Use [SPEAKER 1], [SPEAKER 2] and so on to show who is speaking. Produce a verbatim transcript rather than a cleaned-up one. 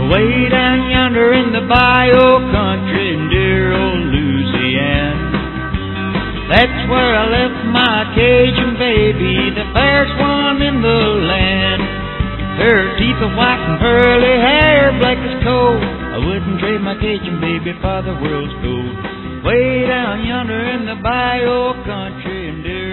[SPEAKER 1] Way down yonder in the bayou country in dear old Louisiana. That's where I left my Cajun baby, the fairest one in the land. Her teeth are white and pearly hair black as coal. I wouldn't trade my Cajun baby for the world's gold. Way down yonder in the bayou country in dear